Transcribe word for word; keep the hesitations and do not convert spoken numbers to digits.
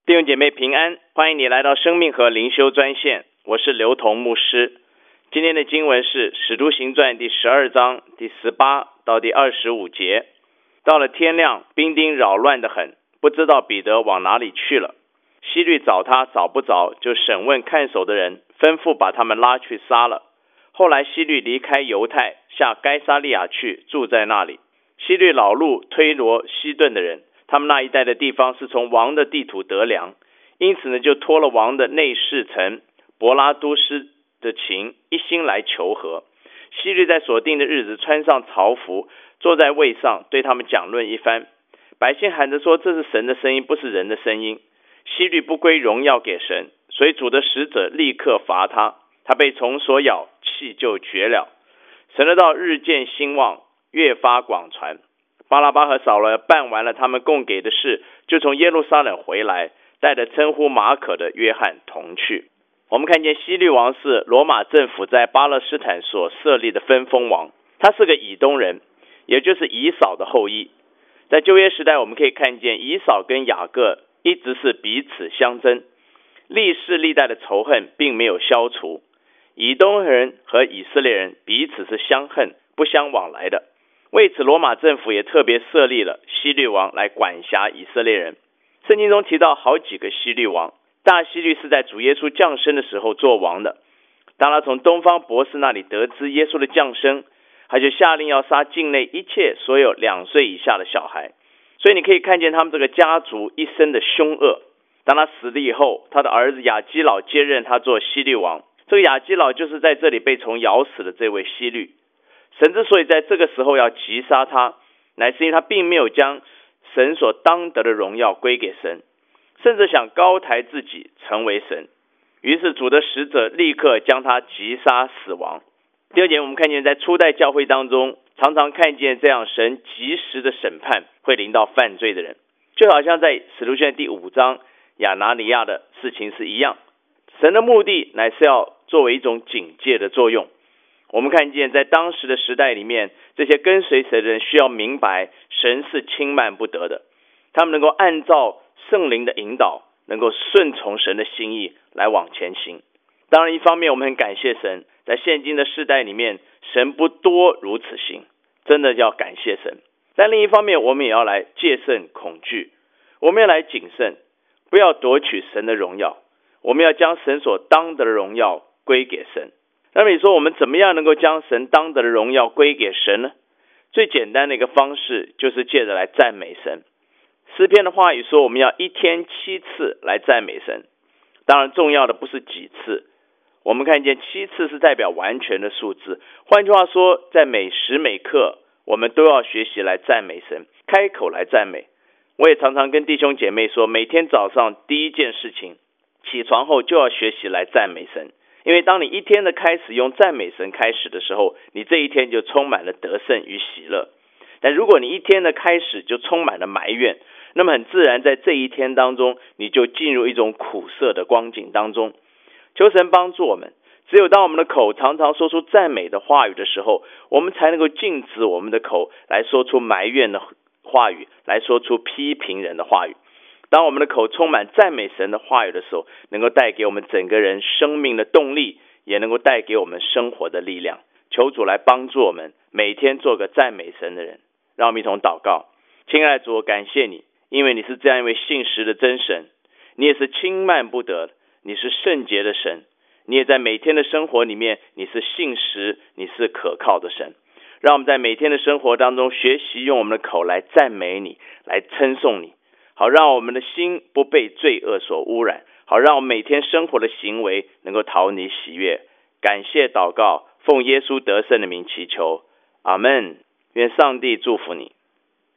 弟兄姐妹平安，欢迎你来到生命和灵修专线，我是刘同牧师。今天的经文是使徒行传第十二章第十八到第二十五节。到了天亮，兵丁扰乱得很，不知道彼得往哪里去了。希律找他找不着，就审问看守的人，吩咐把他们拉去杀了。后来希律离开犹太，下该撒利亚去，住在那里。希律老路推罗西顿的人，他们那一带的地方是从王的地土得粮，因此呢，就托了王的内侍臣伯拉都斯的情，一心来求和。希律在所定的日子穿上朝服，坐在位上，对他们讲论一番。百姓喊着说，这是神的声音，不是人的声音。希律不归荣耀给神，所以主的使者立刻罚他，他被虫所咬，气就绝了。神的道日渐兴旺，越发广传。巴拉巴和扫罗办完了他们供给的事，就从耶路撒冷回来，带着称呼马可的约翰同去。我们看见希律王是罗马政府在巴勒斯坦所设立的分封王，他是个以东人，也就是以扫的后裔。在旧约时代，我们可以看见以扫跟雅各一直是彼此相争，历世历代的仇恨并没有消除。以东人和以色列人彼此是相恨不相往来的，为此罗马政府也特别设立了希律王来管辖以色列人。圣经中提到好几个希律王，大希律是在主耶稣降生的时候做王的。当他从东方博士那里得知耶稣的降生，他就下令要杀境内一切所有两岁以下的小孩。所以你可以看见他们这个家族一生的凶恶。当他死了以后，他的儿子亚基老接任他做希律王。这个亚基老就是在这里被虫咬死的这位希律。神之所以在这个时候要击杀他，乃是因为他并没有将神所当得的荣耀归给神，甚至想高抬自己成为神。于是主的使者立刻将他击杀死亡。第二节我们看见在初代教会当中，常常看见这样神及时的审判会临到犯罪的人，就好像在使徒行传第五章亚拿尼亚的事情是一样。神的目的乃是要作为一种警戒的作用。我们看见在当时的时代里面，这些跟随神的人需要明白神是轻慢不得的，他们能够按照圣灵的引导，能够顺从神的心意来往前行。当然一方面我们很感谢神，在现今的世代里面，神不多如此行，真的要感谢神。但另一方面我们也要来戒慎恐惧，我们要来谨慎，不要夺取神的荣耀，我们要将神所当得的荣耀归给神。那么你说我们怎么样能够将神当得的荣耀归给神呢？最简单的一个方式就是借着来赞美神。诗篇的话语说，我们要一天七次来赞美神。当然重要的不是几次，我们看见七次是代表完全的数字。换句话说，在每时每刻我们都要学习来赞美神，开口来赞美。我也常常跟弟兄姐妹说，每天早上第一件事情，起床后就要学习来赞美神。因为当你一天的开始用赞美神开始的时候，你这一天就充满了得胜与喜乐。但如果你一天的开始就充满了埋怨，那么很自然在这一天当中，你就进入一种苦涩的光景当中。求神帮助我们，只有当我们的口常常说出赞美的话语的时候，我们才能够禁止我们的口来说出埋怨的话语，来说出批评人的话语。当我们的口充满赞美神的话语的时候，能够带给我们整个人生命的动力，也能够带给我们生活的力量。求主来帮助我们，每天做个赞美神的人。让我们一同祷告。亲爱的主，我感谢你，因为你是这样一位信实的真神，你也是轻慢不得，你是圣洁的神，你也在每天的生活里面，你是信实，你是可靠的神。让我们在每天的生活当中学习用我们的口来赞美你，来称颂你，好让我们的心不被罪恶所污染，好让我们每天生活的行为能够讨你喜悦。感谢祷告，奉耶稣得胜的名祈求，阿们。愿上帝祝福你。